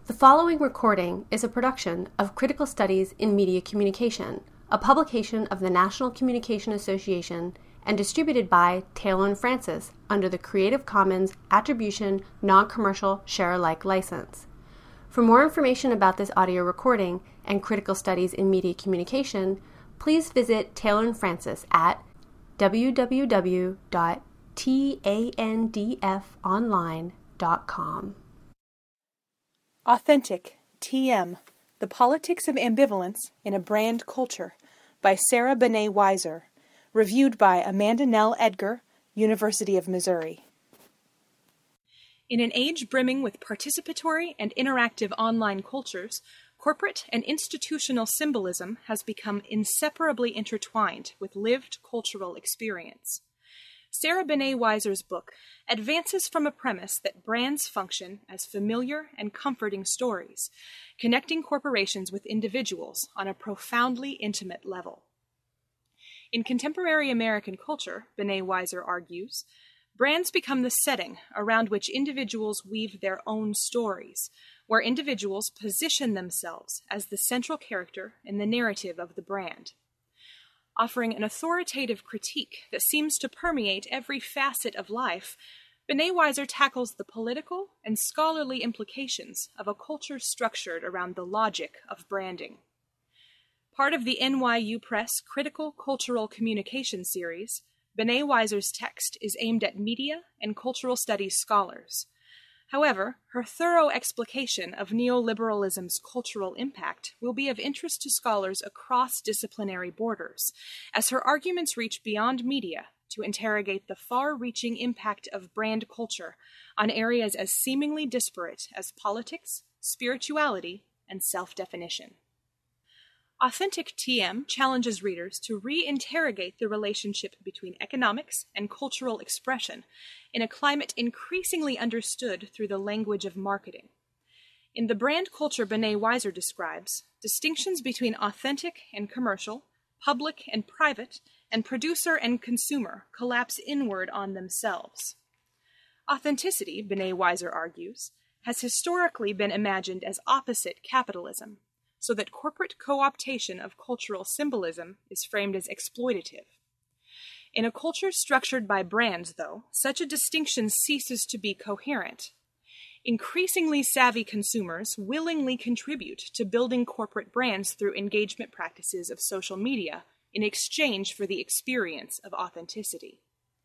The following recording is a production of Critical Studies in Media Communication, a publication of the National Communication Association and distributed by Taylor & Francis under the Creative Commons Attribution Non-Commercial Share-alike license. For more information about this audio recording and Critical Studies in Media Communication, please visit Taylor & Francis at www.tandfonline.com. Authentic, TM, The Politics of Ambivalence in a Brand Culture by Sarah Banet-Weiser, reviewed by Amanda Nell Edgar, University of Missouri. In an age brimming with participatory and interactive online cultures, corporate and institutional symbolism has become inseparably intertwined with lived cultural experience. Sarah Banet-Weiser's book advances from a premise that brands function as familiar and comforting stories, connecting corporations with individuals on a profoundly intimate level. In contemporary American culture, Banet-Weiser argues, brands become the setting around which individuals weave their own stories, where individuals position themselves as the central character in the narrative of the brand. Offering an authoritative critique that seems to permeate every facet of life, Banet-Weiser tackles the political and scholarly implications of a culture structured around the logic of branding. Part of the NYU Press Critical Cultural Communication series, Banet-Weiser's text is aimed at media and cultural studies scholars. However, her thorough explication of neoliberalism's cultural impact will be of interest to scholars across disciplinary borders, as her arguments reach beyond media to interrogate the far-reaching impact of brand culture on areas as seemingly disparate as politics, spirituality, and self-definition. Authentic TM challenges readers to reinterrogate the relationship between economics and cultural expression in a climate increasingly understood through the language of marketing. In the brand culture Banet-Weiser describes, distinctions between authentic and commercial, public and private, and producer and consumer collapse inward on themselves. Authenticity, Banet-Weiser argues, has historically been imagined as opposite capitalism, so that corporate co-optation of cultural symbolism is framed as exploitative. In a culture structured by brands, though, such a distinction ceases to be coherent. Increasingly savvy consumers willingly contribute to building corporate brands through engagement practices of social media in exchange for the experience of authenticity.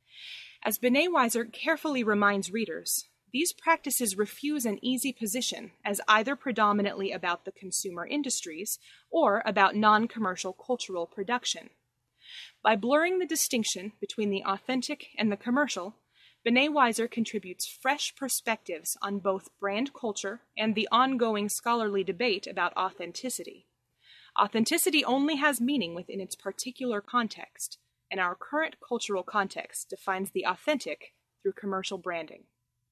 As Banet-Weiser carefully reminds readers, these practices refuse an easy position as either predominantly about the consumer industries or about non-commercial cultural production. By blurring the distinction between the authentic and the commercial, Banet-Weiser contributes fresh perspectives on both brand culture and the ongoing scholarly debate about authenticity. Authenticity only has meaning within its particular context, and our current cultural context defines the authentic through commercial branding.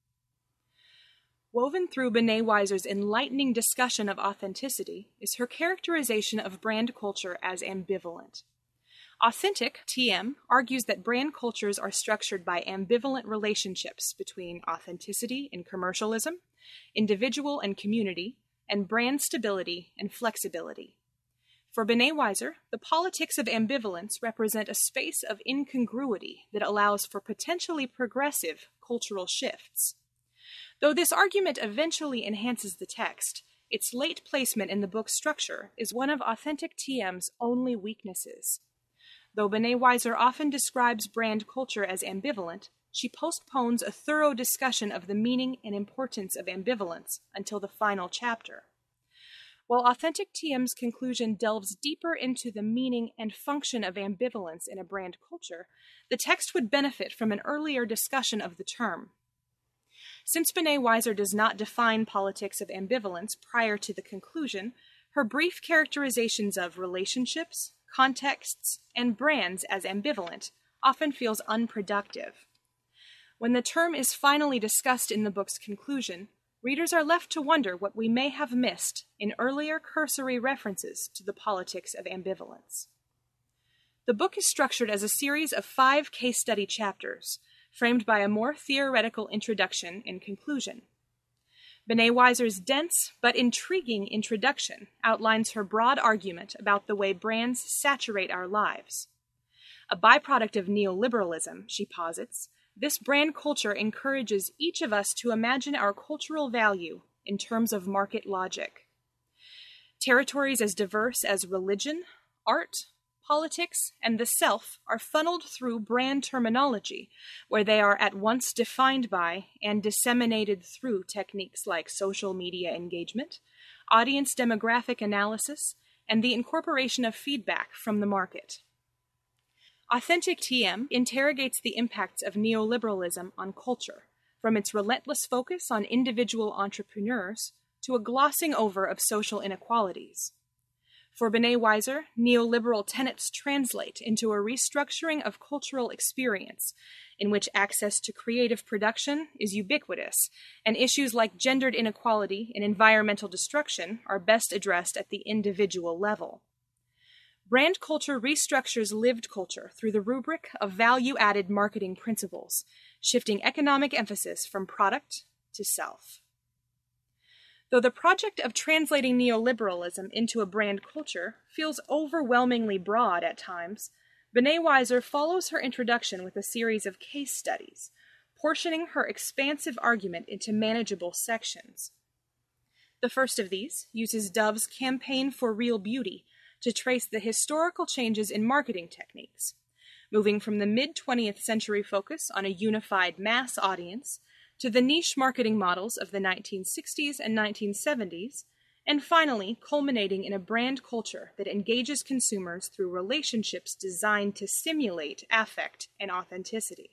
Woven through Banet-Weiser's enlightening discussion of authenticity is her characterization of brand culture as ambivalent. Authentic, TM, argues that brand cultures are structured by ambivalent relationships between authenticity and commercialism, individual and community, and brand stability and flexibility. For Banet-Weiser, the politics of ambivalence represent a space of incongruity that allows for potentially progressive cultural shifts. Though this argument eventually enhances the text, its late placement in the book's structure is one of Authentic TM's only weaknesses. Though Banet-Weiser often describes brand culture as ambivalent, she postpones a thorough discussion of the meaning and importance of ambivalence until the final chapter. While Authentic TM's conclusion delves deeper into the meaning and function of ambivalence in a brand culture, the text would benefit from an earlier discussion of the term. Since Banet-Weiser does not define politics of ambivalence prior to the conclusion, her brief characterizations of relationships, contexts, and brands as ambivalent often feels unproductive. When the term is finally discussed in the book's conclusion, readers are left to wonder what we may have missed in earlier cursory references to the politics of ambivalence. The book is structured as a series of 5 case study chapters, framed by a more theoretical introduction and conclusion. Bené Weiser's dense but intriguing introduction outlines her broad argument about the way brands saturate our lives. A byproduct of neoliberalism, she posits, this brand culture encourages each of us to imagine our cultural value in terms of market logic. Territories as diverse as religion, art, politics, and the self are funneled through brand terminology, where they are at once defined by and disseminated through techniques like social media engagement, audience demographic analysis, and the incorporation of feedback from the market. Authentic TM interrogates the impacts of neoliberalism on culture, from its relentless focus on individual entrepreneurs to a glossing over of social inequalities. For Bené Weiser, neoliberal tenets translate into a restructuring of cultural experience, in which access to creative production is ubiquitous, and issues like gendered inequality and environmental destruction are best addressed at the individual level. Brand culture restructures lived culture through the rubric of value-added marketing principles, shifting economic emphasis from product to self. Though the project of translating neoliberalism into a brand culture feels overwhelmingly broad at times, Bené Weiser follows her introduction with a series of case studies, portioning her expansive argument into manageable sections. The first of these uses Dove's Campaign for Real Beauty to trace the historical changes in marketing techniques, moving from the mid-20th century focus on a unified mass audience to the niche marketing models of the 1960s and 1970s, and finally culminating in a brand culture that engages consumers through relationships designed to simulate affect and authenticity.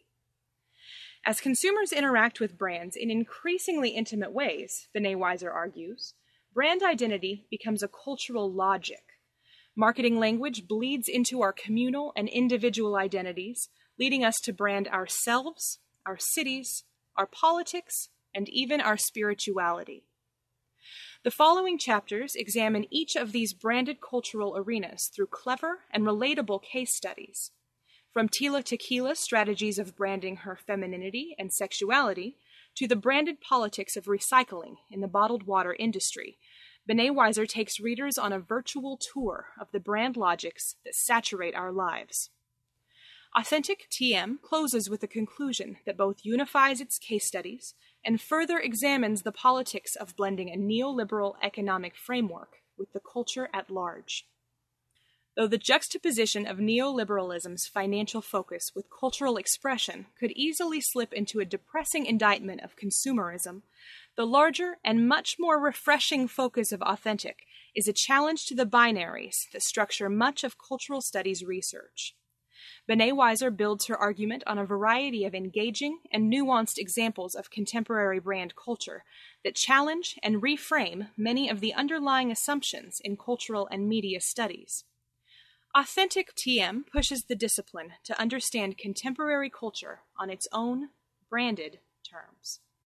As consumers interact with brands in increasingly intimate ways, Bené Weiser argues, brand identity becomes a cultural logic. Marketing language bleeds into our communal and individual identities, leading us to brand ourselves, our cities, our politics, and even our spirituality. The following chapters examine each of these branded cultural arenas through clever and relatable case studies. From Tila Tequila's strategies of branding her femininity and sexuality to the branded politics of recycling in the bottled water industry, Bené Weiser takes readers on a virtual tour of the brand logics that saturate our lives. Authentic TM closes with a conclusion that both unifies its case studies and further examines the politics of blending a neoliberal economic framework with the culture at large. Though the juxtaposition of neoliberalism's financial focus with cultural expression could easily slip into a depressing indictment of consumerism, the larger and much more refreshing focus of Authentic is a challenge to the binaries that structure much of cultural studies research. Bené Weiser builds her argument on a variety of engaging and nuanced examples of contemporary brand culture that challenge and reframe many of the underlying assumptions in cultural and media studies. Authentic TM pushes the discipline to understand contemporary culture on its own branded terms.